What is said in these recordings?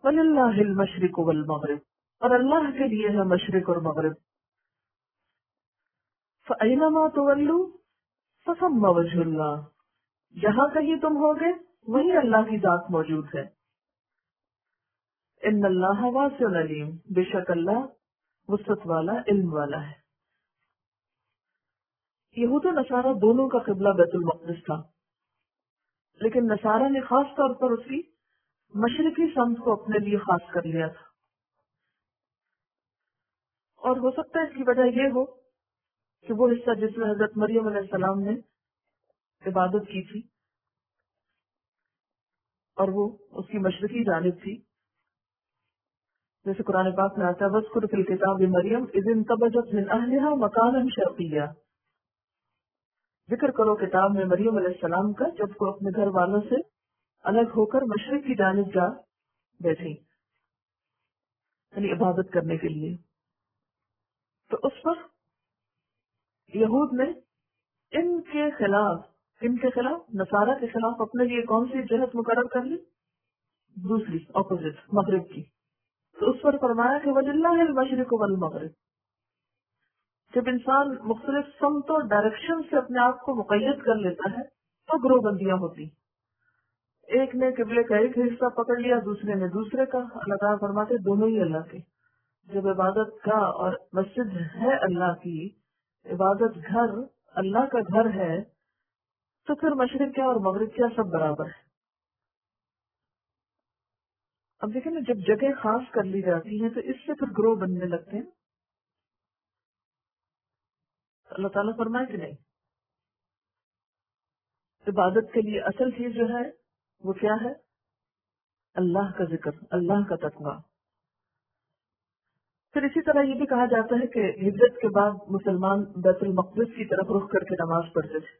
وَلِلَّهِ الْمَشْرِقُ وَالْمَغْرِبُ، اور اللہ کے لیے ہے مشرق اور مغرب. فَأَيْنَمَا تُوَلُّوا فَثَمَّ وَجْهُ اللَّهِ، جہاں کہیں تم ہوگے وہیں اللہ کی ذات موجود ہے. ان اللہ واسع علیم، بے شک اللہ وسعت والا علم والا ہے. یہود و نصارہ دونوں کا قبلہ بیت المقدس تھا، لیکن نصارہ نے خاص طور پر اس کی مشرقی سمت کو اپنے لیے خاص کر لیا تھا. اور ہو سکتا ہے اس کی وجہ یہ ہو کہ وہ حصہ جس میں حضرت مریم علیہ السلام نے عبادت کی تھی اور وہ اس کی مشرقی جانب تھی. جیسے قرآن پاک میں آتا ہے وَاذْكُرْ فِي الْكِتَابِ مَرْيَمَ إِذِ انتبذت من أهلها مكانا شرقيا، ذکر کرو کتاب میں مریم علیہ السلام کا جب وہ اپنے گھر والوں سے الگ ہو کر مشرق کی جانب جا بیٹھی، یعنی عبادت کرنے کے لیے. تو اس پر یہود نے ان کے خلاف نصارہ کے خلاف اپنے لیے کون سی جہت مقرر کر لی؟ دوسری اپوزٹ، مغرب کی. تو اس پر فرمایا کہ وَلِلَّهِ الْمَشْرِقُ وَالْمَغْرِبُ. جب انسان مختلف سمت اور ڈائریکشن سے اپنے آپ کو مقید کر لیتا ہے تو گروہ بندیاں ہوتی. ایک نے قبلے کا ایک حصہ پکڑ لیا، دوسرے نے دوسرے کا. اللہ تعالیٰ فرماتے دونوں ہی اللہ کے. جب عبادت گاہ اور مسجد ہے اللہ کی، عبادت گھر اللہ کا گھر ہے، تو پھر مشرق کیا اور مغرب کیا، سب برابر ہے. اب دیکھیں نا، جب جگہ خاص کر لی جاتی ہے تو اس سے پھر گروہ بننے لگتے ہیں. اللہ تعالیٰ فرمائے کہ نہیں، عبادت کے لیے اصل چیز جو ہے وہ کیا ہے؟ اللہ کا ذکر، اللہ کا تقویٰ. پھر اسی طرح یہ بھی کہا جاتا ہے کہ ہجرت کے بعد مسلمان بیت المقدس کی طرف رخ کر کے نماز پڑھتے تھے.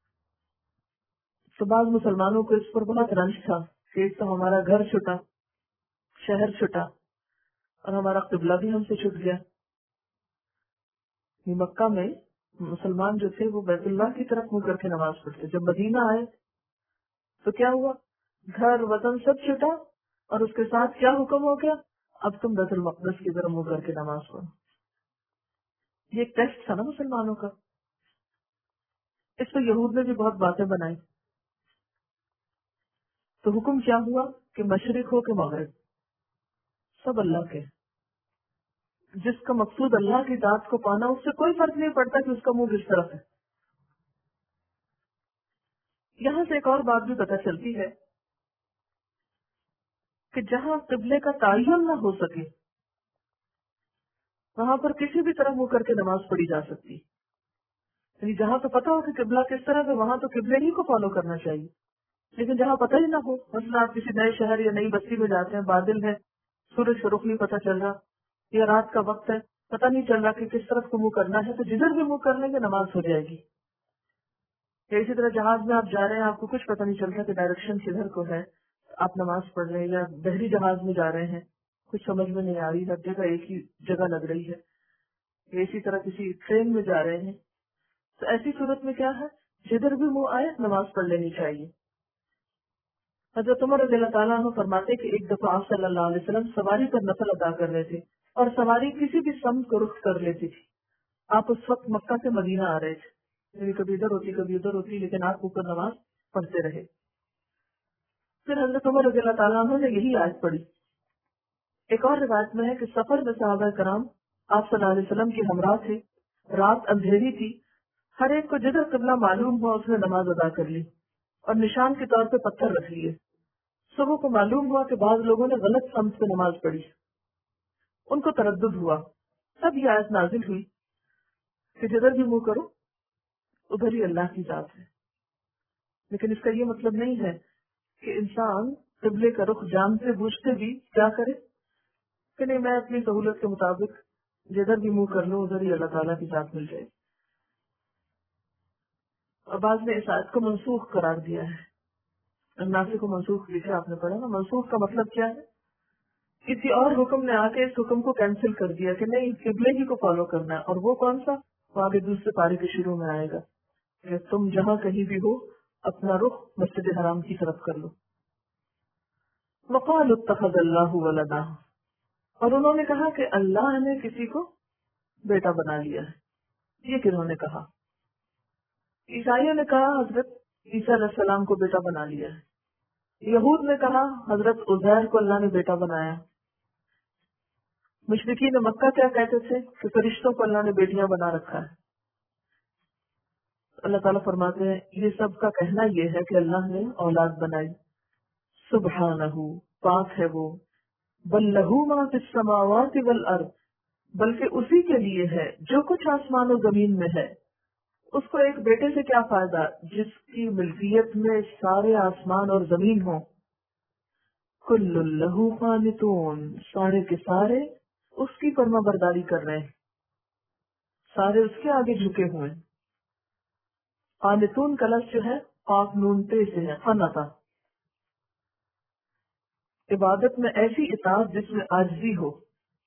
تو بعض مسلمانوں کو اس پر بہت رنج تھا کہ ایک تو ہمارا گھر چھٹا، شہر چھٹا، اور ہمارا قبلہ بھی ہم سے چھٹ گیا. مکہ میں مسلمان جو تھے وہ بیت اللہ کی طرف منہ کر کے نماز پڑھتے. جب مدینہ آئے تو کیا ہوا؟ گھر وطن سب چھٹا، اور اس کے ساتھ کیا حکم ہو گیا؟ اب تم بیت المقدس کی طرف منہ کر کے نماز پڑھو. یہ ایک ٹیسٹ تھا نا مسلمانوں کا. اس پہ یہود نے بھی بہت باتیں بنائی. تو حکم کیا ہوا کہ مشرق ہو کہ مغرب، سب اللہ کے. جس کا مقصود اللہ کی ذات کو پانا، اس سے کوئی فرق نہیں پڑتا کہ اس کا منہ کس طرف ہے. یہاں سے ایک اور بات بھی پتہ چلتی ہے کہ جہاں قبلے کا تعین نہ ہو سکے وہاں پر کسی بھی طرح منہ کر کے نماز پڑھی جا سکتی. یعنی جہاں تو پتہ ہو کہ قبلہ کس طرح ہے وہاں تو قبلے ہی کو فالو کرنا چاہیے. لیکن جہاں پتہ ہی نہ ہو، مثلا آپ کسی نئے شہر یا نئی بستی میں جاتے ہیں، بادل ہے، سورج کا رخ نہیں پتہ چل رہا، یا رات کا وقت ہے، پتہ نہیں چل رہا کہ کس طرف کو منہ کرنا ہے، تو جدھر بھی منہ کر لیں گے نماز ہو جائے گی. یا اسی طرح جہاز میں آپ جا رہے ہیں، آپ کو کچھ پتہ نہیں چل رہا کہ ڈائریکشن کدھر کو ہے، آپ نماز پڑھ رہے ہیں. یا بحری جہاز میں جا رہے ہیں، کچھ سمجھ میں نہیں آ رہی، ہر جگہ ایک ہی جگہ لگ رہی ہے. یا اسی طرح کسی ٹرین میں جا رہے ہیں، تو ایسی صورت میں کیا ہے، جدھر بھی منہ آئے نماز پڑھ لینی چاہیے. حضرت عمر رضی اللہ تعالیٰ عنہ فرماتے کہ ایک دفعہ آپ صلی اللہ علیہ وسلم سواری پر نفل ادا کر رہے تھے اور سواری کسی بھی سمت کو رخ کر لیتی تھی. آپ اس وقت مکہ سے مدینہ آ رہے تھے، یعنی کبھی ادھر ہوتی کبھی ادھر ہوتی، لیکن آپ اوپر نماز پڑھتے رہے. پھر حضرت عمر رضی اللہ تعالیٰ عنہ نے یہی آیت پڑھی. ایک اور روایت میں ہے کہ سفر میں صحابہ کرام آپ صلی اللہ علیہ وسلم کے ہمراہ تھے، رات اندھیری تھی، ہر ایک کو جدھر قبلہ معلوم ہوا اس نے نماز ادا کر لی اور نشان کے طور پہ پتھر رکھ لیے. صبح کو معلوم ہوا کہ بعض لوگوں نے غلط سمت پہ نماز پڑھی، ان کو تردد ہوا. تب یہ آیت نازل ہوئی کہ جدھر بھی منہ کرو ادھر ہی اللہ کی ذات ہے. لیکن اس کا یہ مطلب نہیں ہے کہ انسان قبلے کا رخ جانتے بوجھتے بھی کیا کرے کہ نہیں میں اپنی سہولت کے مطابق جدھر بھی منہ کر لوں ادھر ہی اللہ تعالیٰ کی ذات مل جائے. اور بعض نے اس آیت کو منسوخ قرار دیا ہے. ناسخ کو منسوخ لکھے آپ نے پڑھا نا. منسوخ کا مطلب کیا ہے؟ کسی اور حکم نے آ کے اس حکم کو کینسل کر دیا کہ نہیں قبلے ہی کو فالو کرنا ہے. اور وہ کون سا؟ وہ آگے دوسرے پارے کے شروع میں آئے گا کہ تم جہاں کہیں بھی ہو اپنا رخ مسجد حرام کی طرف کر لو. وقالوا اتخذ اللہ ولدا، اور انہوں نے کہا کہ اللہ نے کسی کو بیٹا بنا لیا ہے. یہ کنہوں نے کہا؟ عیسائیوں نے کہا حضرت عیسیٰ علیہ السلام کو بیٹا بنا لیا ہے. یہود نے کہا حضرت عزیر کو اللہ نے بیٹا بنایا. مشرکین مکہ کیا کہتے تھے کہ فرشتوں کو اللہ نے بیٹیاں بنا رکھا ہے. اللہ تعالیٰ فرماتے ہیں یہ سب کا کہنا یہ ہے کہ اللہ نے اولاد بنائی. سبحانہ، پاک ہے وہ. بل لہو ما فی السماوات والارض، بلکہ اسی کے لیے ہے جو کچھ آسمان و زمین میں ہے. اس کو ایک بیٹے سے کیا فائدہ جس کی ملکیت میں سارے آسمان اور زمین ہوں. کل لہو قانتون، سارے کے سارے اس کی فرما برداری کر رہے ہیں، سارے اس کے آگے جھکے ہوئے ہیں. قانتون کا لفظ جو ہے قاف نون تے سے ہے، قنتا. عبادت میں ایسی اطاعت جس میں عاجزی ہو.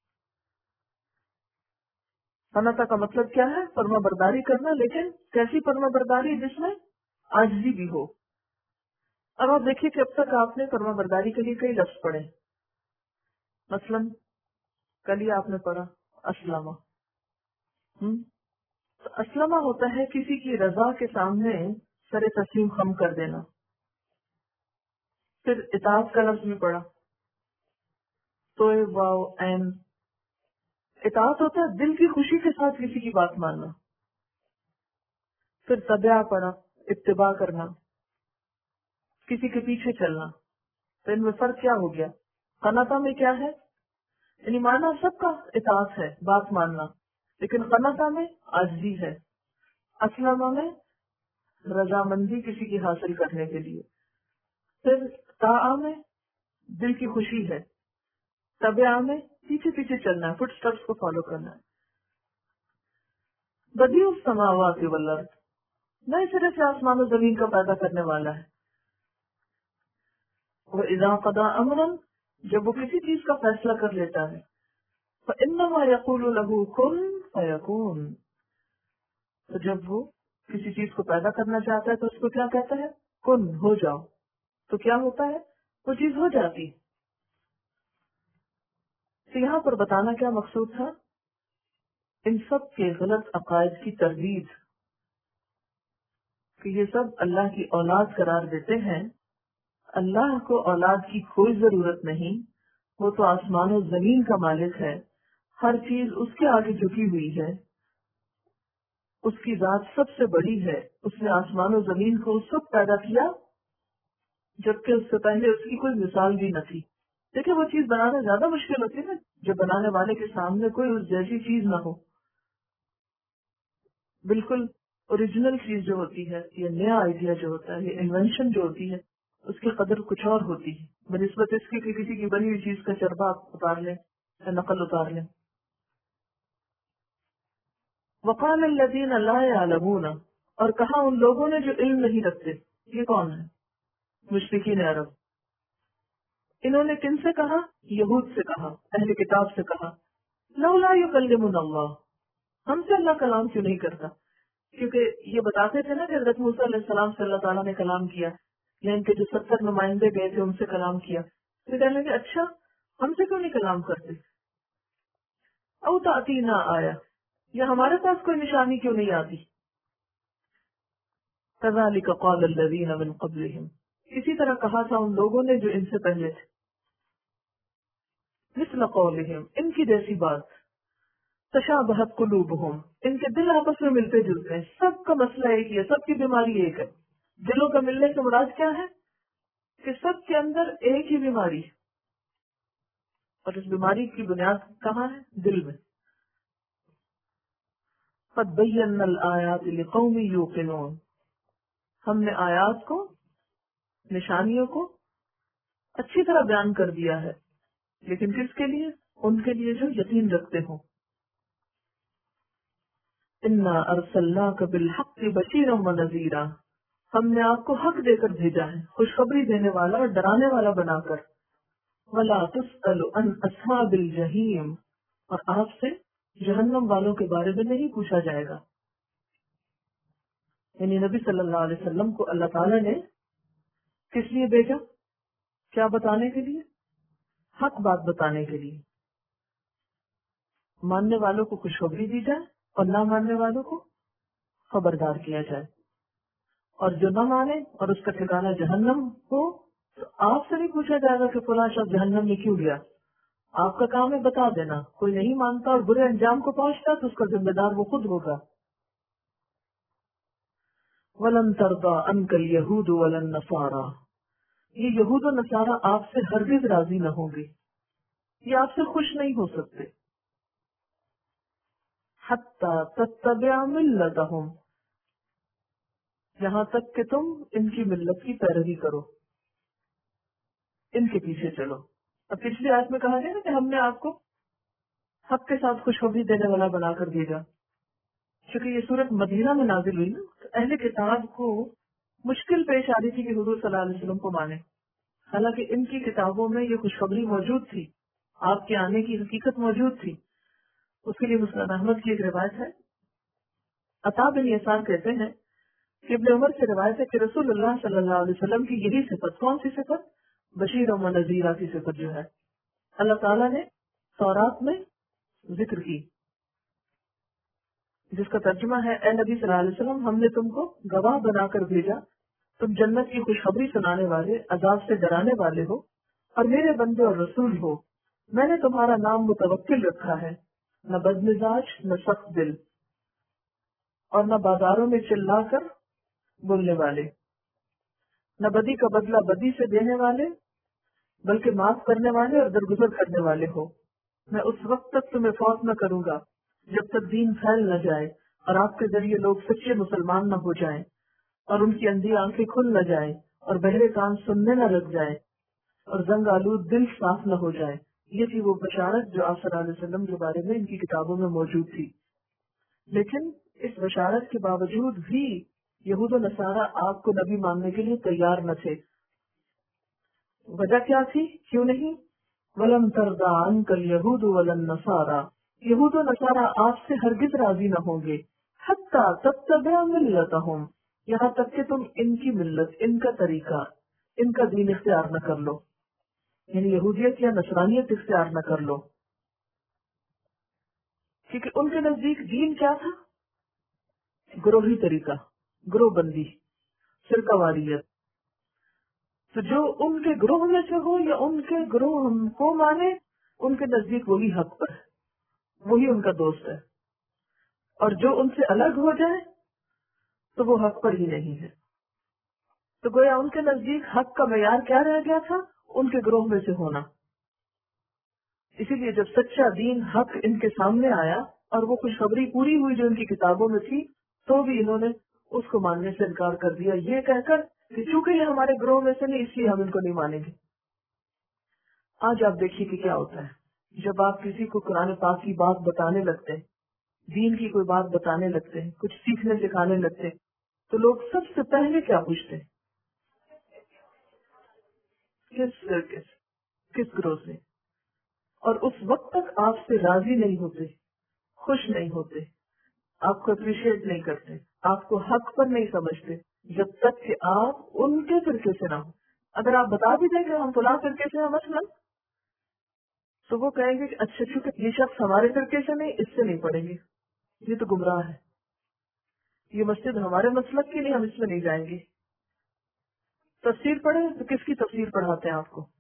قنتا کا مطلب کیا ہے؟ فرما برداری کرنا، لیکن کیسی فرما برداری جس میں عاجزی بھی ہو. اب آپ دیکھیے کہ اب تک آپ نے فرما برداری کے لیے کئی لفظ پڑھے. مثلا کل ہی آپ نے پڑھا اسلامہ. تو اسلمہ ہوتا ہے کسی کی رضا کے سامنے سر تسلیم خم کر دینا. پھر اطاعت کا لفظ بھی پڑھا تو واو این. اطاعت ہوتا ہے دل کی خوشی کے ساتھ کسی کی بات ماننا. پھر تبع پڑھا، اتباع کرنا، کسی کے پیچھے چلنا. تو ان میں فرق کیا ہو گیا؟ قناطہ میں کیا ہے؟ یعنی مانا سب کا اطاعت ہے، بات ماننا، لیکن قناطہ میں عاجزی ہے. اسلمہ میں رضامندی کسی کی حاصل کرنے کے لیے. پھر طاعہ میں دل کی خوشی ہے. تبع میں پیچھے پیچھے چلنا ہے، فٹ اسٹیپس کو فالو کرنا ہے. بدیع السماوات والارض، نئے سرے سے آسمان و زمین کا پیدا کرنے والا ہے. وَإِذَا قَضَىٰ أَمْرًا، جب وہ کسی چیز کا فیصلہ کر لیتا ہے. فَإِنَّمَا يَقُولُ لَهُ كُن فَيَكُونُ، تو جب وہ کسی چیز کو پیدا کرنا چاہتا ہے تو اس کو کیا کہتا ہے؟ کن، ہو جاؤ. تو کیا ہوتا ہے؟ وہ چیز ہو جاتی. تو یہاں پر بتانا کیا مقصود تھا؟ ان سب کے غلط عقائد کی تردید، کہ یہ سب اللہ کی اولاد قرار دیتے ہیں. اللہ کو اولاد کی کوئی ضرورت نہیں، وہ تو آسمان و زمین کا مالک ہے، ہر چیز اس کے آگے جھکی ہوئی ہے. اس کی ذات سب سے بڑی ہے. اس نے آسمان و زمین کو اس وقت پیدا کیا جبکہ اس سے پہلے اس کی کوئی مثال بھی نہ تھی. دیکھیں وہ چیز بنانا زیادہ مشکل ہوتی ہے نا جب بنانے والے کے سامنے کوئی اس جیسی چیز نہ ہو. بالکل اوریجنل چیز جو ہوتی ہے، یہ نیا آئیڈیا جو ہوتا ہے، یہ انوینشن جو ہوتی ہے، اس کی قدر کچھ اور ہوتی ہے بنسبت اس کی کہ کسی کی بنی ہوئی چیز کا چربا آپ اتار لیں یا نقل اتار لیں. وقال الذین لا یعلمون، اور کہا ان لوگوں نے جو علم نہیں رکھتے. یہ کون ہے؟ مشرکین عرب. انہوں نے کن سے کہا؟ یہود سے کہا، اہل کتاب سے کہا. لولا یکلمنا اللہ، ہم سے اللہ کلام کیوں نہیں کرتا؟ کیونکہ یہ بتاتے تھے نا کہ حضرت موسیٰ علیہ السلام سے اللہ تعالیٰ نے کلام کیا، یا ان کے جو 70 نمائندے گئے تھے ان سے کلام کیا. تو کہنے لگے اچھا ہم سے کیوں نہیں کلام کرتے؟ او تاتینا آیا، یا ہمارے پاس کوئی نشانی کیوں نہیں آتی؟ کذالک قال الذین من قبلہم، اسی طرح کہا تھا ان لوگوں نے جو ان سے پہلے تھے. مثل قولہم، ان کی جیسی بات. تشابہت قلوبہم، ان کے دل آپس میں ملتے جلتے ہیں. سب کا مسئلہ ایک ہی ہے، سب کی بیماری ایک ہے. دلوں کا ملنے سے مراد کیا ہے؟ کہ سب کے اندر ایک ہی بیماری ہے، اور اس بیماری کی بنیاد کہاں ہے؟ دل میں. قد بینا الآیات لقوم یوقنون، ہم نے آیات کو، نشانیوں کو اچھی طرح بیان کر دیا ہے، لیکن کس کے لیے؟ ان کے لیے جو یقین رکھتے ہوں. انا ارسلناک بالحق بشیرا ونذیرا، ہم نے آپ کو حق دے کر بھیجا ہے، خوشخبری دینے والا اور ڈرانے والا بنا کر. ولا تسأل عن اصحاب الجحیم، اور آپ سے جہنم والوں کے بارے میں نہیں پوچھا جائے گا. یعنی نبی صلی اللہ علیہ وسلم کو اللہ تعالیٰ نے کس لیے بھیجا؟ کیا بتانے کے لیے؟ حق بات بتانے کے لیے ماننے والوں کو خوشخبری دی جائے اور نہ ماننے والوں کو خبردار کیا جائے، اور جو نہ مانے اور اس کا ٹھکانہ جہنم ہو تو آپ سے نہیں پوچھا جائے گا کہ فلاں شخص جہنم میں کیوں گیا، آپ کا کام ہے بتا دینا۔ کوئی نہیں مانتا اور برے انجام کو پہنچتا تو اس کا ذمہ دار وہ خود ہوگا۔ وَلَن تَرْضَىٰ عَنْكَ الْيَهُودُ وَلَا النَّصَارَىٰ، یہ یہود و نصارہ آپ سے ہرگز راضی نہ ہوں گے، یہ آپ سے خوش نہیں ہو سکتے۔ حَتَّىٰ تَتَّبِعَ مِلَّتَهُمْ، یہاں تک کہ تم ان کی ملت کی پیروی کرو، ان کے پیچھے چلو۔ اب پچھلی آیت میں کہا گیا نا کہ ہم نے آپ کو حق کے ساتھ خوشخبری دینے والا بنا کر بھیجا۔ چونکہ یہ صورت مدینہ میں نازل ہوئی نا، تو اہل کتاب کو مشکل پیش آ رہی تھی کہ حضور صلی اللہ علیہ وسلم کو مانے، حالانکہ ان کی کتابوں میں یہ خوشخبری موجود تھی، آپ کے آنے کی حقیقت موجود تھی۔ اس کے لیے مسند احمد کی ایک روایت ہے، عطا بن یسار کہتے ہیں کہ ابن عمر سے روایت ہے کہ رسول اللہ صلی اللہ علیہ وسلم کی یہی صفت، کون سی صفت؟ بشیر و نذیرہ کی صفت جو ہے اللہ تعالیٰ نے تورات میں ذکر کی، جس کا ترجمہ ہے اے نبی صلی اللہ علیہ وسلم، ہم نے تم کو گواہ بنا کر بھیجا، تم جنت کی خوشخبری سنانے والے، عذاب سے ڈرانے والے ہو، اور میرے بندے اور رسول ہو۔ میں نے تمہارا نام متوکل رکھا ہے، نہ بدمزاج نہ سخت دل، اور نہ بازاروں میں چلا کر بولنے والے، نہ بدی کا بدلہ بدی سے دینے والے بلکہ معاف کرنے والے اور درگزر کرنے والے ہو۔ میں اس وقت تک تمہیں فوت نہ کروں گا جب تک دین پھیل نہ جائے اور آپ کے ذریعے لوگ سچے مسلمان نہ ہو جائیں، اور ان کی اندھی آنکھیں کھل نہ جائیں، اور بہرے کان سننے نہ لگ جائیں، اور زنگ آلود دل صاف نہ ہو جائے۔ یہ تھی وہ بشارت جو آپ صلی اللہ علیہ وسلم کے بارے میں ان کی کتابوں میں موجود تھی۔ لیکن اس بشارت کے باوجود بھی یہود و نصارہ آپ کو نبی ماننے کے لیے تیار نہ تھے۔ وجہ کیا تھی؟ کیوں نہیں؟ وَلَن تَرْضَىٰ عَنْكَ الْيَهُودُ وَلَا النَّصَارَىٰ، یہود و نصارہ آپ سے ہرگز راضی نہ ہوں گے، حَتَّىٰ تَتَّبِعَ مِلَّتَهُمْ، یہاں تک کہ تم ان کی ملت، ان کا طریقہ، ان کا دین اختیار نہ کر لو، یعنی یہودیت یا نصرانیت اختیار نہ کر لو۔ کیونکہ ان کے نزدیک دین کیا تھا؟ گروہی طریقہ، گروہ بندی، فرقہ واریت۔ تو جو ان کے گروہ میں سے ہو یا ان کے گروہ ہم کو مانے، ان کے نزدیک وہی حق پر ہے، وہی ان کا دوست ہے، اور جو ان سے الگ ہو جائے تو وہ حق پر ہی نہیں ہے۔ تو گویا ان کے نزدیک حق کا معیار کیا رہ گیا تھا؟ ان کے گروہ میں سے ہونا۔ اسی لیے جب سچا دین حق ان کے سامنے آیا اور وہ خوشخبری پوری ہوئی جو ان کی کتابوں میں تھی، تو بھی انہوں نے اس کو ماننے سے انکار کر دیا، یہ کہہ کر کہ چونکہ یہ ہمارے گروہ میں سے نہیں، اس لیے ہم ان کو نہیں مانیں گے۔ آج آپ دیکھیے کہ کیا ہوتا ہے، جب آپ کسی کو قرآن پاک کی بات بتانے لگتے ہیں، دین کی کوئی بات بتانے لگتے ہیں، کچھ سیکھنے سکھانے لگتے ہیں، تو لوگ سب سے پہلے کیا پوچھتے ہیں؟ کس فرقے سے، کس گروہ سے؟ اور اس وقت تک آپ سے راضی نہیں ہوتے، خوش نہیں ہوتے، آپ کو اپریشیٹ نہیں کرتے، آپ کو حق پر نہیں سمجھتے، جب تک کہ آپ ان کے فرقے سے نہ ہو۔ اگر آپ بتا بھی دیں کہ ہم فلاں فرقے سے ہیں مثلاً، تو وہ کہیں گے کہ اچھا چونکہ یہ شخص ہمارے فرقے سے نہیں، اس سے نہیں پڑھیں گے، یہ تو گمراہ ہے، یہ مسجد ہمارے مسلک کی نہیں، ہم اس میں نہیں جائیں گے۔ تفسیر پڑھیں تو کس کی تفسیر پڑھاتے ہیں آپ کو؟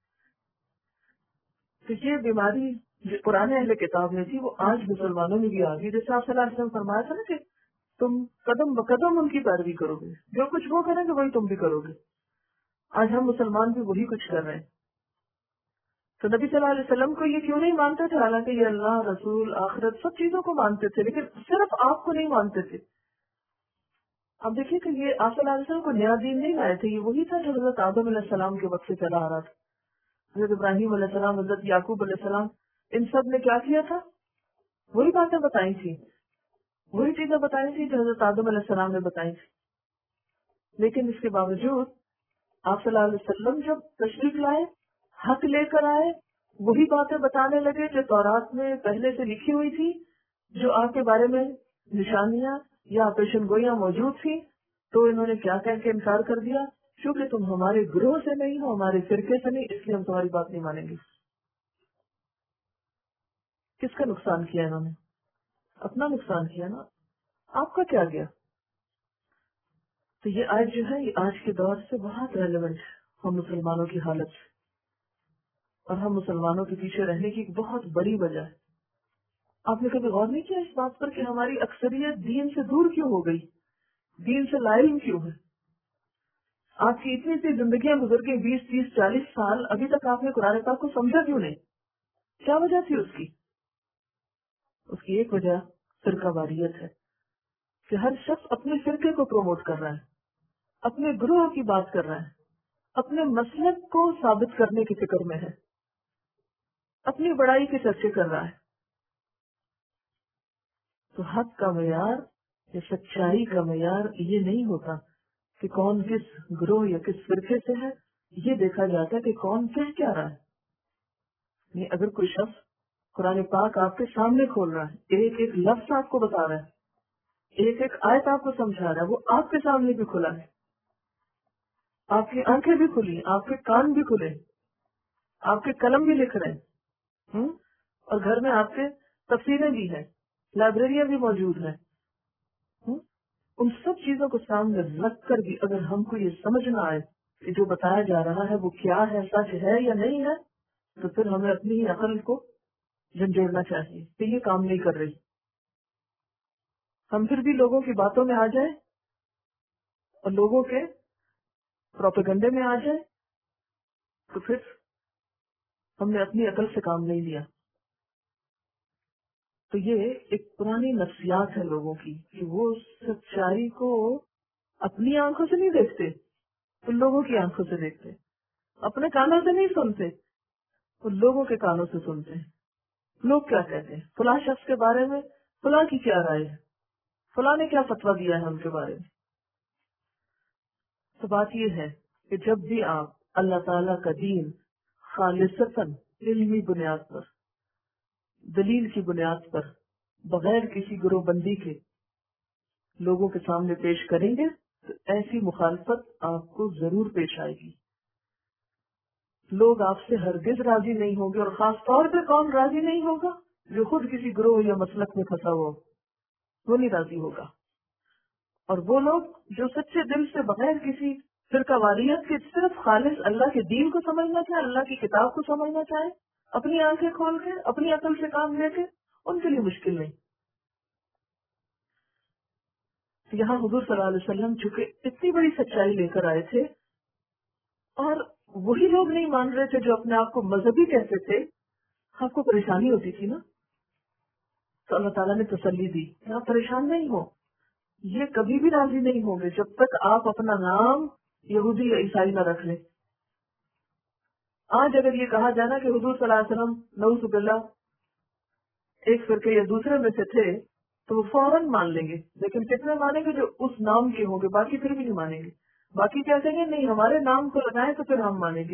تو یہ بیماری جو پرانے اہل کتاب میں تھی وہ آج مسلمانوں میں بھی آ گئی۔ جیسے آپ صلی اللہ علیہ وسلم فرمایا تھا نا کہ تم قدم بقدم ان کی پیروی کرو گے، جو کچھ وہ کریں گے وہی تم بھی کرو گے۔ آج ہم مسلمان بھی وہی کچھ کر رہے ہیں۔ تو نبی صلی اللہ علیہ وسلم کو یہ کیوں نہیں مانتے تھے؟ حالانکہ یہ اللہ، رسول، آخرت سب چیزوں کو مانتے تھے، لیکن صرف آپ کو نہیں مانتے تھے۔ اب دیکھیے کہ یہ آپ صلی اللہ علیہ وسلم کو نیا دین نہیں لائے تھے، یہ وہی تھا جو حضرت آدم علیہ السلام کے وقت سے چلا آ رہا تھا۔ حضرت ابراہیم علیہ السلام، حضرت یعقوب علیہ السلام، ان سب نے کیا کیا تھا؟ وہی باتیں بتائی تھی، وہی چیزیں بتائی تھی جو حضرت آدم علیہ السلام نے بتائی تھی۔ لیکن اس کے باوجود آپ صلی اللہ علیہ وسلم جب تشریف لائے، حق لے کر آئے، وہی باتیں بتانے لگے جو تورات میں پہلے سے لکھی ہوئی تھی، جو آپ کے بارے میں نشانیاں یا پیشن گوئیاں موجود تھی، تو انہوں نے کیا کہہ کے انکار کر دیا؟ چونکہ تم ہمارے گروہ سے نہیں ہو، ہمارے فرقے سے نہیں، اس لیے ہم تمہاری بات نہیں مانیں گے۔ کس کا نقصان کیا انہوں نے؟ اپنا نقصان کیا نا. آپ کا کیا گیا؟ تو یہ آج جو ہے یہ آج کے دور سے بہت ریلیونٹ ہے ہم مسلمانوں کی حالت سے، اور ہم مسلمانوں کے پیچھے رہنے کی ایک بہت بڑی وجہ ہے. آپ نے کبھی غور نہیں کیا اس بات پر کہ ہماری اکثریت دین سے دور کیوں ہو گئی، دین سے لاعلم کیوں ہے؟ آپ کی اتنی سی زندگیاں گزر گئی 20 30 40 سال، ابھی تک آپ نے قرآن پاک کو سمجھا کیوں نہیں؟ کیا وجہ تھی اس کی؟ اس کی ایک وجہ فرقہ واریت ہے کہ ہر شخص اپنے فرقے کو پروموٹ کر رہا ہے، اپنے گروہ کی بات کر رہا ہے، اپنے مسلک کو ثابت کرنے کی فکر میں ہے، اپنی بڑائی کے چرچے کر رہا ہے. تو حق کا معیار یا سچائی کا معیار یہ نہیں ہوتا کہ کون کس گروہ یا کس فرقے سے ہے، یہ دیکھا جاتا ہے کہ کون کہہ کیا رہا ہے. نہیں، اگر کوئی شخص قرآن پاک آپ کے سامنے کھول رہا ہے، ایک ایک لفظ آپ کو بتا رہا ہے، ایک ایک آیت آپ کو سمجھا رہا ہے، وہ آپ کے سامنے بھی کھلا ہے، آپ کی آنکھیں بھی کھلی، آپ کے کان بھی کھلے، آپ کے قلم بھی لکھ رہے ہیں، اور گھر میں آپ کے تفسیریں بھی ہیں، لائبریریاں بھی موجود ہیں. ان سب چیزوں کو سامنے رکھ کر بھی اگر ہم کو یہ سمجھ نہ آئے کہ جو بتایا جا رہا ہے وہ کیا ہے، سچ ہے یا نہیں ہے، تو پھر ہمیں اپنی ہی عقل کو جھنجھوڑنا چاہیے کہ یہ کام نہیں کر رہی. ہم پھر بھی لوگوں کی باتوں میں آ جائیں اور لوگوں کے پروپیگنڈے میں آ جائیں تو پھر ہم نے اپنی عقل سے کام نہیں لیا. تو یہ ایک پرانی نفسیات ہے لوگوں کی کہ وہ سچائی کو اپنی آنکھوں سے نہیں دیکھتے، ان لوگوں کی آنکھوں سے دیکھتے، اپنے کانوں سے نہیں سنتے، ان لوگوں کے کانوں سے سنتے ہیں. لوگ کیا کہتے ہیں فلاں شخص کے بارے میں، فلاں کی کیا رائے ہے، فلاں نے کیا فتویٰ دیا ہے ان کے بارے میں. تو بات یہ ہے کہ جب بھی آپ اللہ تعالیٰ کا دین خالصتاً علمی بنیاد پر، دلیل کی بنیاد پر، بغیر کسی گروہ بندی کے لوگوں کے سامنے پیش کریں گے تو ایسی مخالفت آپ کو ضرور پیش آئے گی. لوگ آپ سے ہرگز راضی نہیں ہوں گے، اور خاص طور پہ کون راضی نہیں ہوگا؟ جو خود کسی گروہ یا مسلک میں پھنسا ہوا وہ نہیں راضی ہوگا. اور وہ لوگ جو سچے دل سے بغیر کسی فرقہ واریت کے صرف خالص اللہ کے دین کو سمجھنا چاہے، اللہ کی کتاب کو سمجھنا چاہے، اپنی آنکھیں کھول کے اپنی عقل سے کام لے کے، ان کے لیے مشکل نہیں. یہاں حضور صلی اللہ علیہ وسلم چونکہ اتنی بڑی سچائی لے کر آئے تھے، اور وہی لوگ نہیں مان رہے تھے جو اپنے آپ کو مذہبی کہتے تھے. آپ کو پریشانی ہوتی تھی نا، تو اللہ تعالیٰ نے تسلی دی کہ آپ پریشان نہیں ہو، یہ کبھی بھی راضی نہیں ہوں گے جب تک آپ اپنا نام یہودی یا عیسائی نہ رکھ لیں. آج اگر یہ کہا جائے نا کہ حضور صلی اللہ علیہ وسلم نعوذ باللہ ایک فرقے یا دوسرے میں سے تھے، تو وہ فوراً مان لیں گے. لیکن کتنے مانیں گے جو اس نام کے ہوں گے؟ باقی پھر بھی نہیں مانیں گے. باقی کیا کہیں گے؟ نہیں، ہمارے نام کو لگائیں تو پھر ہم مانیں گے.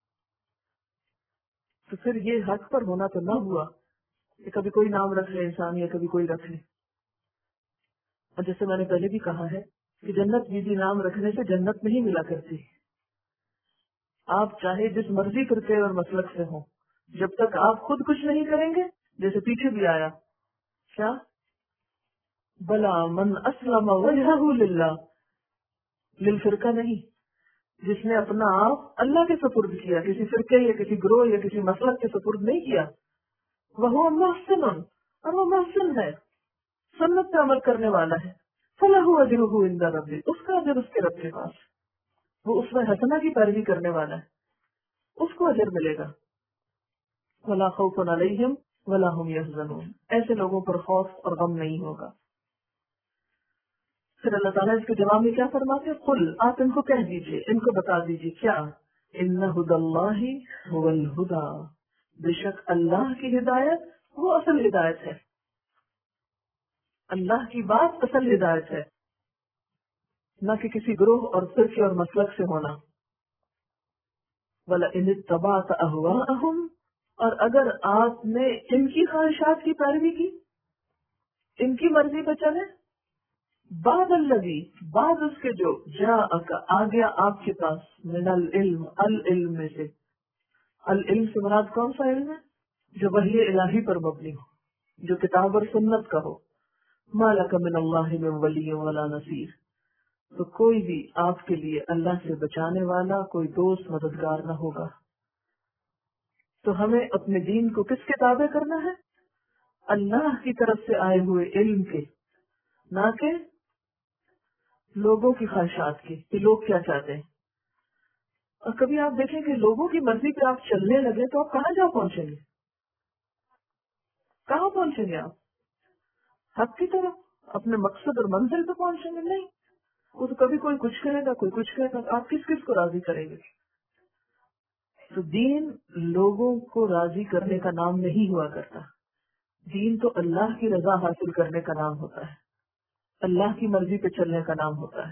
تو پھر یہ حق پر ہونا تو نہ ہوا کہ کبھی کوئی نام رکھ لے انسان یا کبھی کوئی رکھ لے. اور جیسے میں نے پہلے بھی کہا ہے کہ جنت بیوی نام رکھنے سے جنت نہیں ملا کرتی. آپ چاہے جس مرضی فرقے اور مسلک سے ہوں، جب تک آپ خود کچھ نہیں کریں گے، جیسے پیچھے بھی آیا کیا بلا من اسلم وجہہ للہ، للفرقہ نہیں، جس نے اپنا آپ اللہ کے سپرد کیا، کسی فرقے یا کسی گروہ یا کسی مسلک کے سپرد نہیں کیا. وہ محسن، اور وہ محسن ہے، سنت پہ عمل کرنے والا ہے. فلہ اجرہ عند ربہ، اس کا اجر اس کے رب کے پاس. وہ اس میں حسنہ کی پیروی کرنے والا ہے، اس کو اجر ملے گا. ولا خوف علیہم ولا هم یحزنون، ایسے لوگوں پر خوف اور غم نہیں ہوگا. پھر اللہ تعالیٰ اس کے جواب میں کیا فرماتے ہیں؟ قل، آپ ان کو کہہ دیجئے، ان کو بتا دیجئے کیا، ان ھدی اللہ ھو الھدی، بے شک اللہ کی ہدایت وہ اصل ہدایت ہے. اللہ کی بات اصل ہدایت ہے، نہ کہ کسی گروہ اور فرقے اور مسلک سے ہونا. وَلَئِنِ اتَّبَعْتَ أَهْوَاءَهُمْ، اور اگر آپ نے ان کی خواہشات کی پیروی کی، ان کی مرضی پہ چلے، بعد الذی، بعد اس کے جو جاءک، آ گیا آپ کے پاس، من العلم، العلم میں سے. العلم سے مراد کون سا علم ہے؟ جو وحی الہی پر مبنی ہو، جو کتاب اور سنت کا ہو. ما لک من اللہ من ولی ولا نصیر، تو کوئی بھی آپ کے لیے اللہ سے بچانے والا، کوئی دوست مددگار نہ ہوگا. تو ہمیں اپنے دین کو کس کے تابع کرنا ہے؟ اللہ کی طرف سے آئے ہوئے علم کے، نہ کہ لوگوں کی خواہشات کی کہ لوگ کیا چاہتے ہیں. اور کبھی آپ دیکھیں کہ لوگوں کی مرضی پہ آپ چلنے لگے تو آپ کہاں جا پہنچیں گے؟ کہاں پہنچیں گے آپ؟ حق کی طرف، اپنے مقصد اور منزل پہ پہنچیں گے؟ نہیں. وہ تو کبھی کوئی کچھ کہے گا، کوئی کچھ کہے گا، آپ کس کس کو راضی کریں گے؟ تو دین لوگوں کو راضی کرنے کا نام نہیں ہوا کرتا. دین تو اللہ کی رضا حاصل کرنے کا نام ہوتا ہے، اللہ کی مرضی پہ چلنے کا نام ہوتا ہے.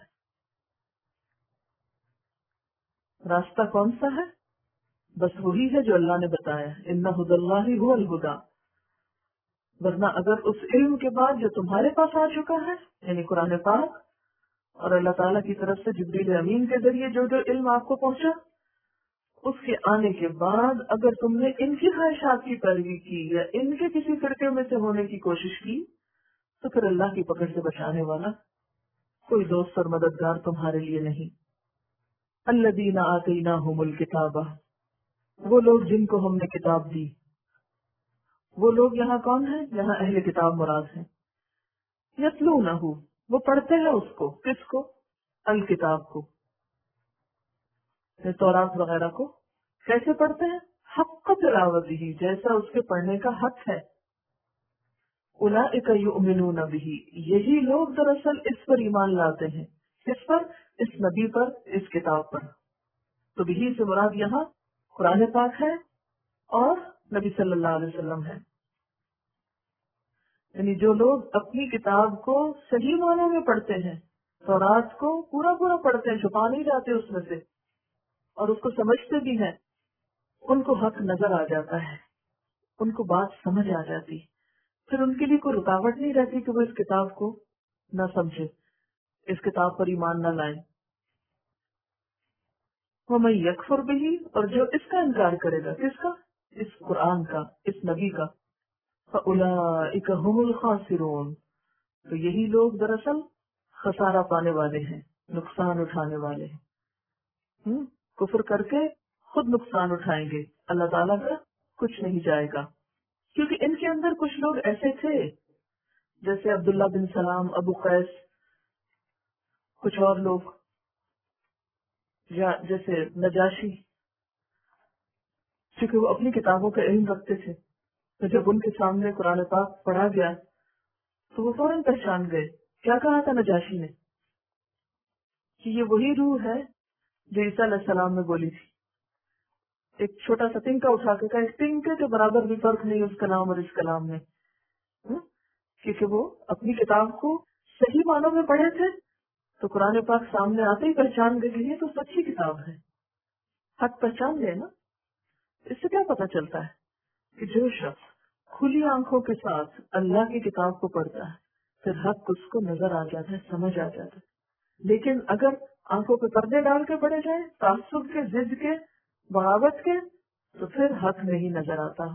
راستہ کون سا ہے؟ بس وہی ہے جو اللہ نے بتایا، ان ھدی اللہ ھو الھدی. ورنہ اگر اس علم کے بعد جو تمہارے پاس آ چکا ہے، یعنی قرآن پاک اور اللہ تعالیٰ کی طرف سے جبریل امین کے ذریعے جو جو علم آپ کو پہنچا، اس کے آنے کے بعد اگر تم نے ان کی خواہشات کی پیروی کی یا ان کے کسی فرقے میں سے ہونے کی کوشش کی، تو پھر اللہ کی پکڑ سے بچانے والا کوئی دوست اور مددگار تمہارے لیے نہیں. الذین آتیناہم الکتاب، وہ لوگ جن کو ہم نے کتاب دی. وہ لوگ یہاں کون ہیں؟ یہاں اہل کتاب مراد ہیں. یتلونہ، وہ پڑھتے ہیں اس کو. کس کو؟ الکتاب کو، تورات وغیرہ کو. کیسے پڑھتے ہیں؟ حق تلاوتہ، جیسا اس کے پڑھنے کا حق ہے. اولئک یؤمنون بہ، یہی لوگ دراصل اس پر ایمان لاتے ہیں. کس پر؟ اس نبی پر، اس کتاب پر. تو بہ سے مراد یہاں قرآن پاک ہے اور نبی صلی اللہ علیہ وسلم ہے. یعنی جو لوگ اپنی کتاب کو صحیح معنوں میں پڑھتے ہیں، تورات کو پورا پورا پڑھتے ہیں، چھپا نہیں جاتے اس میں سے، اور اس کو سمجھتے بھی ہیں، ان کو حق نظر آ جاتا ہے، ان کو بات سمجھ آ جاتی. پھر ان کے لیے کوئی رکاوٹ نہیں رہتی کہ وہ اس کتاب کو نہ سمجھے، اس کتاب پر ایمان نہ لائیں. وَمَن یکفر بہ، اور جو اس کا انکار کرے گا. کس کا؟ اس قرآن کا، اس نبی کا. فَأُولَئِکَ هُمُ الْخَاسِرُونَ، تو یہی لوگ دراصل خسارہ پانے والے ہیں، نقصان اٹھانے والے ہیں. کفر کر کے خود نقصان اٹھائیں گے، اللہ تعالیٰ کا کچھ نہیں جائے گا. کیونکہ ان کے اندر کچھ لوگ ایسے تھے، جیسے عبداللہ بن سلام، ابو قیس، کچھ اور لوگ، یا جیسے نجاشی، کیونکہ وہ اپنی کتابوں کا علم رکھتے تھے. تو جب ان کے سامنے قرآن پاک پڑھا گیا تو وہ فوراً پہچان گئے. کیا کہا تھا نجاشی نے؟ کہ یہ وہی روح ہے جو عیسیٰ علیہ السلام نے بولی تھی. ایک چھوٹا سا تنکا اٹھا کے کہا، ایک تنکے کے برابر بھی فرق نہیں اس کلام اور اس کلام میں. کیونکہ وہ اپنی کتاب کو صحیح معنوں میں پڑھے تھے، تو قرآن پاک سامنے آتے ہی پہچان گئے کہ یہ تو سچی کتاب ہے. حق پہچان گئے نا. اس سے کیا پتا چلتا ہے کہ جو شخص کھلی آنکھوں کے ساتھ اللہ کی کتاب کو پڑھتا ہے، پھر حق اس کو نظر آ جاتا ہے، سمجھ آ جاتا ہے. لیکن اگر آنکھوں پہ پردے ڈال کے پڑھے جائیں، تعصب کے، ضد کے، بغاوت کے، تو پھر حق نہیں نظر آتا.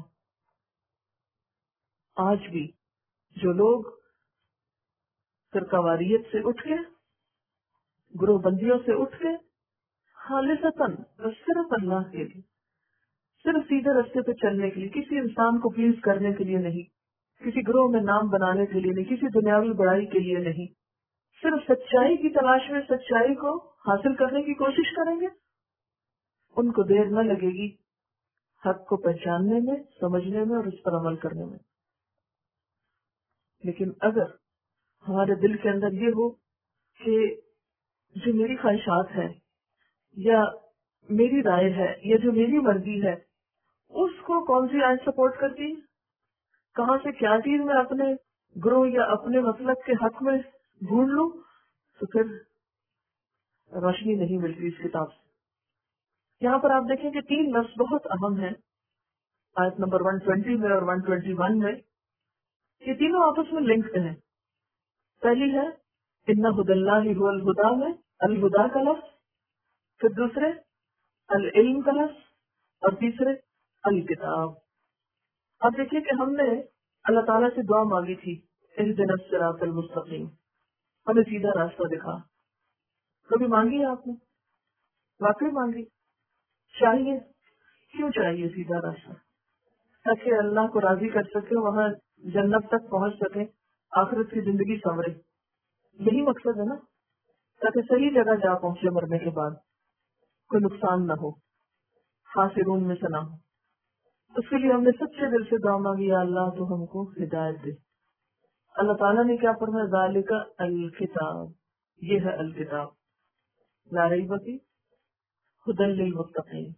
آج بھی جو لوگ فرقواریت سے اٹھ کے، گروہ بندیوں سے اٹھ کے، خالصتاً صرف اللہ کے لیے، صرف سیدھے راستے پہ چلنے کے لیے، کسی انسان کو پلیز کرنے کے لیے نہیں، کسی گروہ میں نام بنانے کے لیے نہیں، کسی دنیاوی بڑائی کے لیے نہیں، صرف سچائی کی تلاش میں سچائی کو حاصل کرنے کی کوشش کریں گے، ان کو دیر نہ لگے گی حق کو پہچاننے میں، سمجھنے میں اور اس پر عمل کرنے میں. لیکن اگر ہمارے دل کے اندر یہ ہو کہ جو میری خواہشات ہے یا میری رائے ہے یا جو میری مرضی ہے، اس کو کون سی آیت سپورٹ کرتی ہے، کہاں سے کیا چیز میں اپنے گروہ یا اپنے مسلک کے حق میں ڈھونڈ لوں، تو پھر روشنی نہیں ملتی اس کتاب سے. یہاں پر آپ دیکھیں کہ 3 لفظ بہت اہم ہیں آیت نمبر 120 میں اور 121 میں. یہ تینوں آپس میں لنکڈ ہیں. پہلی ہے ان ھدی اللہ ھو الھدی میں الہدا کا لفظ، پھر دوسرے العلم کا لفظ، اور تیسرے الکتاب. اب دیکھیے کہ ہم نے اللہ تعالیٰ سے دعا مانگی تھی، اہدنا الصراط المستقیم، ہمیں سیدھا راستہ دکھا. کبھی مانگی ہے آپ نے؟ واقعی مانگی؟ چاہیے. کیوں چاہیے سیدھا راستہ؟ تاکہ اللہ کو راضی کر سکے، وہاں جنت تک پہنچ سکے، آخرت کی زندگی سنورے. یہی مقصد ہے نا، تاکہ صحیح جگہ جا پہنچے مرنے کے بعد، کوئی نقصان نہ ہو، خاسرون میں سے نہ ہو. اس کے لیے ہم نے سچے دل سے دعا مانگی، یا اللہ تو ہم کو ہدایت دے. اللہ تعالیٰ نے کیا فرمایا؟ ذالک الکتاب، یہ ہے الکتاب لا ریب فیہ ھدی للمتقین،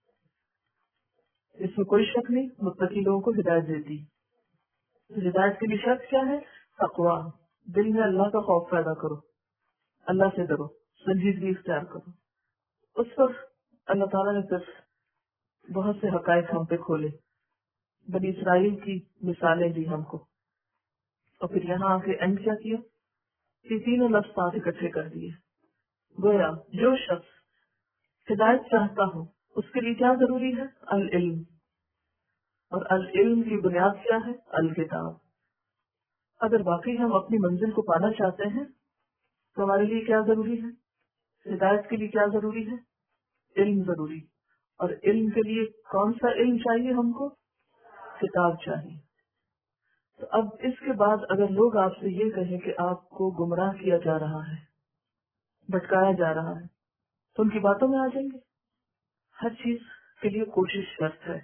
اس میں کوئی شک نہیں، متقی لوگوں کو ہدایت دیتی. ہدایت کے لیے شرط کیا ہے؟ تقویٰ، دل میں اللہ کا خوف پیدا کرو، اللہ سے ڈرو، سنجیدگی اختیار کرو. اس پر اللہ تعالیٰ نے پھر بہت سے حقائق ہم پہ کھولے، بنی اسرائیل کی مثالیں دی ہم کو، اور پھر یہاں آ کے اینڈ کیا کیا کہ تینوں لفظ ساتھ اکٹھے کر دیے. گویا جو شخص ہدایت چاہتا ہو اس کے لیے کیا ضروری ہے؟ العلم. اور العلم کی بنیاد کیا ہے؟ الکتاب. اگر واقعی ہم اپنی منزل کو پانا چاہتے ہیں تو ہمارے لیے کیا ضروری ہے؟ ہدایت کے لیے کیا ضروری ہے؟ علم ضروری. اور علم کے لیے کون سا علم چاہیے ہم کو؟ کتاب چاہیے. تو اب اس کے بعد اگر لوگ آپ سے یہ کہیں کہ آپ کو گمراہ کیا جا رہا ہے، بھٹکایا جا رہا ہے، تو ان کی باتوں میں آ جائیں گے. ہر چیز کے لیے کوشش شرط ہے،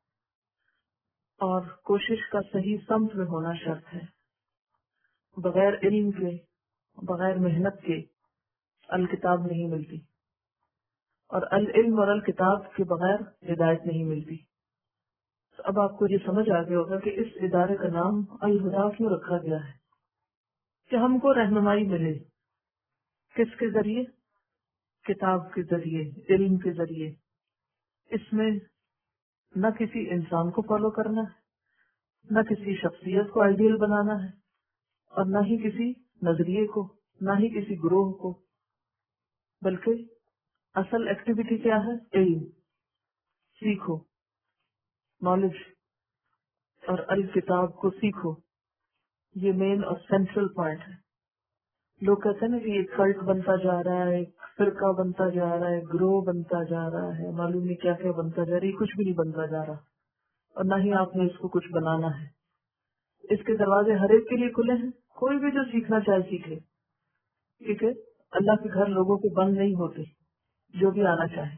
اور کوشش کا صحیح سمت میں ہونا شرط ہے. بغیر علم کے، بغیر محنت کے الکتاب نہیں ملتی، اور العلم اور الکتاب کے بغیر ہدایت نہیں ملتی. تو اب آپ کو یہ سمجھ آ گیا ہوگا کہ اس ادارے کا نام الہدا کیوں رکھا گیا ہے، کہ ہم کو رہنمائی ملے. کس کے ذریعے؟ کتاب کے ذریعے، علم کے ذریعے. اس میں نہ کسی انسان کو فالو کرنا ہے، نہ کسی شخصیت کو آئیڈیل بنانا ہے، اور نہ ہی کسی نظریے کو، نہ ہی کسی گروہ کو، بلکہ اصل ایکٹیویٹی کیا ہے؟ علم. سیکھو، نالج، اور الکتاب کو سیکھو. یہ مین اور سینٹرل پوائنٹ ہے. لوگ کہتے ہیں نا کہ ایک کلٹ بنتا جا رہا ہے، ایک فرقہ بنتا جا رہا ہے، گروہ بنتا جا رہا ہے، معلوم نہیں کیا کیا بنتا جا رہا ہے. کچھ بھی نہیں بنتا جا رہا، اور نہ ہی آپ نے اس کو کچھ بنانا ہے. اس کے دروازے ہر ایک کے لیے کھلے ہیں، کوئی بھی جو سیکھنا چاہے سیکھے. ٹھیک ہے، اللہ کے گھر لوگوں کے بند نہیں ہوتے، جو بھی آنا چاہے،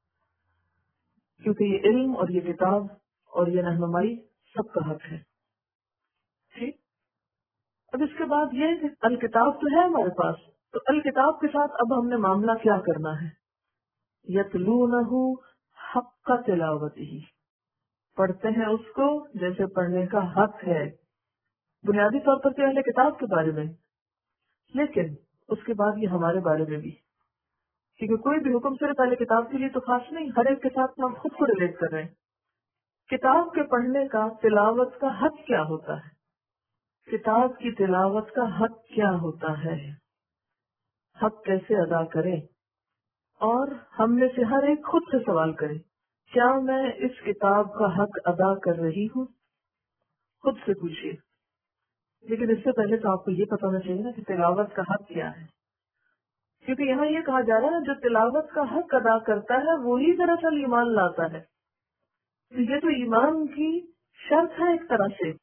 کیونکہ یہ علم اور یہ کتاب اور یہ رہنمائی سب کا حق ہے. ٹھیک. اب اس کے بعد یہ کہ الکتاب تو ہے ہمارے پاس، تو الکتاب کے ساتھ اب ہم نے معاملہ کیا کرنا ہے؟ یتلونہ حق تلاوتہ، پڑھتے ہیں اس کو جیسے پڑھنے کا حق ہے. بنیادی طور پر تو اہل کتاب کے بارے میں، لیکن اس کے بعد یہ ہمارے بارے میں بھی، کیونکہ کوئی بھی حکم صرف اہل کتاب کے لیے تو خاص نہیں، ہر ایک کے ساتھ ہم خود کو ریلیٹ کر رہے ہیں. کتاب کے پڑھنے کا، تلاوت کا حق کیا ہوتا ہے؟ کتاب کی تلاوت کا حق کیا ہوتا ہے؟ حق کیسے ادا کریں؟ اور ہم میں سے ہر ایک خود سے سوال کرے، کیا میں اس کتاب کا حق ادا کر رہی ہوں؟ خود سے پوچھیے. لیکن اس سے پہلے تو آپ کو یہ پتا ہونا چاہیے نا کہ تلاوت کا حق کیا ہے، کیونکہ یہاں یہ کہا جا رہا ہے جو تلاوت کا حق ادا کرتا ہے وہی دراصل ایمان لاتا ہے. یہ تو ایمان کی شرط ہے ایک طرح سے.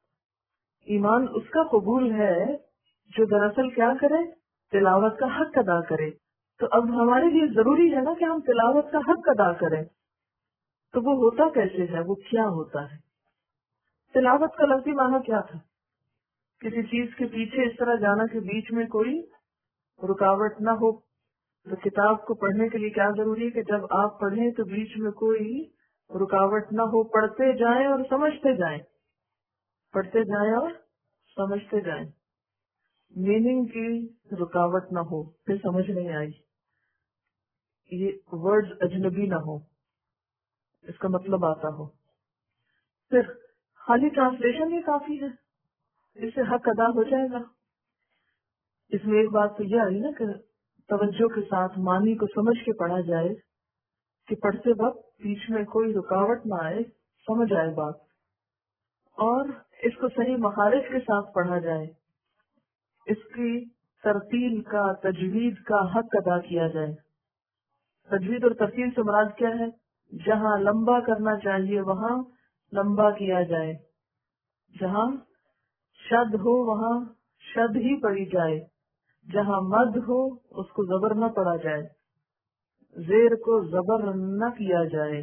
ایمان اس کا قبول ہے جو دراصل کیا کرے؟ تلاوت کا حق ادا کرے. تو اب ہمارے لیے ضروری ہے نا کہ ہم تلاوت کا حق ادا کریں. تو وہ ہوتا کیسے ہے؟ وہ کیا ہوتا ہے؟ تلاوت کا لفظی معنی کیا تھا؟ کسی چیز کے پیچھے اس طرح جانا کہ بیچ میں کوئی رکاوٹ نہ ہو. تو کتاب کو پڑھنے کے لیے کیا ضروری ہے کہ جب آپ پڑھیں تو بیچ میں کوئی رکاوٹ نہ ہو، پڑھتے جائیں اور سمجھتے جائیں، پڑھتے جائیں اور سمجھتے جائیں. میننگ کی رکاوٹ نہ ہو، پھر سمجھ نہیں آئی، یہ ورڈ اجنبی نہ ہو، اس کا مطلب آتا ہو. پھر خالی ٹرانسلیشن ہی کافی ہے، اس سے حق ادا ہو جائے گا. اس میں ایک بات تو یہ آئی نا کہ توجہ کے ساتھ معنی کو سمجھ کے پڑھا جائے، کہ پڑھتے وقت بیچ میں کوئی رکاوٹ نہ آئے، سمجھ آئے بات. اور اس کو صحیح مخارج کے ساتھ پڑھا جائے، اس کی ترتیل کا، تجوید کا حق ادا کیا جائے۔ تجوید اور ترتیل سے مراد کیا ہے؟ جہاں لمبا کرنا چاہیے وہاں لمبا کیا جائے، جہاں شد ہو وہاں شد ہی پڑھی جائے، جہاں مد ہو اس کو زبر نہ پڑھا جائے، زیر کو زبر نہ کیا جائے،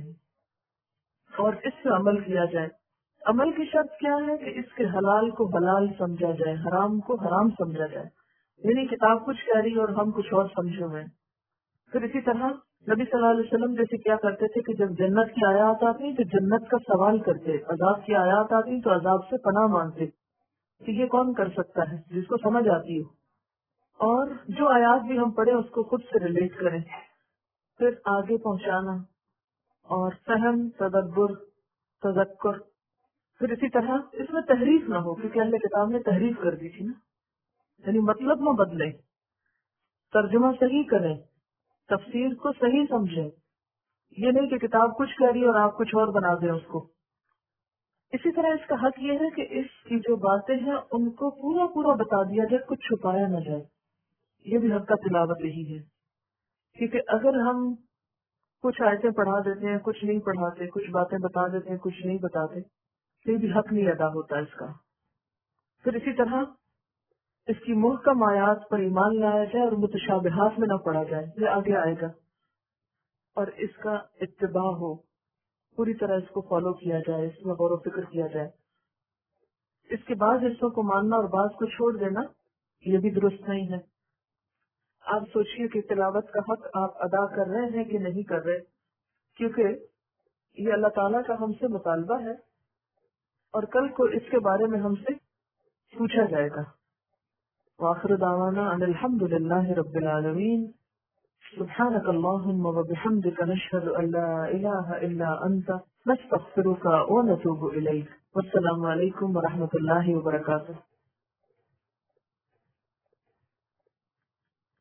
اور اس سے عمل کیا جائے۔ عمل کی شرط کیا ہے کہ اس کے حلال کو حلال سمجھا جائے، حرام کو حرام سمجھا جائے، یعنی کتاب کچھ کہہ رہی اور ہم کچھ اور سمجھے ہوئے۔ پھر اسی طرح نبی صلی اللہ علیہ وسلم جیسے کیا کرتے تھے کہ جب جنت کی آیات آتی تو جنت کا سوال کرتے، عذاب کی آیات آتی تو عذاب سے پناہ مانگتے کہ یہ کون کر سکتا ہے، جس کو سمجھ آتی ہو، اور جو آیات بھی ہم پڑھیں اس کو خود سے ریلیٹ کریں، پھر آگے پہنچانا اور فہم، تدبر، تذکر۔ پھر اسی طرح اس میں تحریف نہ ہو، کیونکہ اہل کتاب نے تحریف کر دی تھی نا، یعنی مطلب نہ بدلیں، ترجمہ صحیح کریں، تفسیر کو صحیح سمجھیں، یہ نہیں کہ کتاب کچھ کہہ رہی اور آپ کچھ اور بنا دیں اس کو۔ اسی طرح اس کا حق یہ ہے کہ اس کی جو باتیں ہیں ان کو پورا پورا بتا دیا جائے، کچھ چھپایا نہ جائے، یہ بھی حق کا تلاوت یہی ہے۔ کیونکہ اگر ہم کچھ آیتیں پڑھا دیتے ہیں، کچھ نہیں پڑھاتے، کچھ باتیں بتا دیتے ہیں، کچھ نہیں بتاتے، یہ بھی حق نہیں ادا ہوتا اس کا۔ پھر اسی طرح اس کی محکم آیات پر ایمان لایا جائے اور متشابہات میں نہ پڑھا جائے، یہ آگے آئے گا، اور اس کا اتباع ہو، پوری طرح اس کو فالو کیا جائے، اس میں غور و فکر کیا جائے۔ اس کے بعد حصوں کو ماننا اور بعض کو چھوڑ دینا یہ بھی درست نہیں ہے۔ آپ سوچئے کہ تلاوت کا حق آپ ادا کر رہے ہیں کہ نہیں کر رہے، کیونکہ یہ اللہ تعالیٰ کا ہم سے مطالبہ ہے اور کل کو اس کے بارے میں ہم سے پوچھا جائے گا۔ وآخر دعوانا ان الحمد للہ رب العالمین۔ سبحانك اللهم وبحمدك نشهد ان لا اله الا انت نستغفرك ونتوب اليك۔ والسلام علیکم ورحمۃ اللہ وبرکاتہ۔